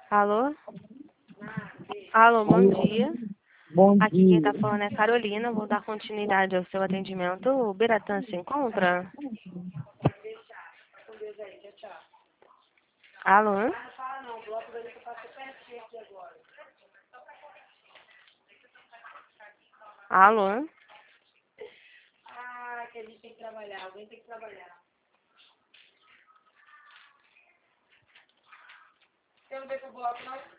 Alô? Alô, bom dia. Bom Aqui quem tá dia. falando é Carolina. Vou dar continuidade ao seu atendimento. O Biratã se encontra? Alô? Alô? Que a gente tem que trabalhar, alguém tem que trabalhar. Você não veio pro bloco, não?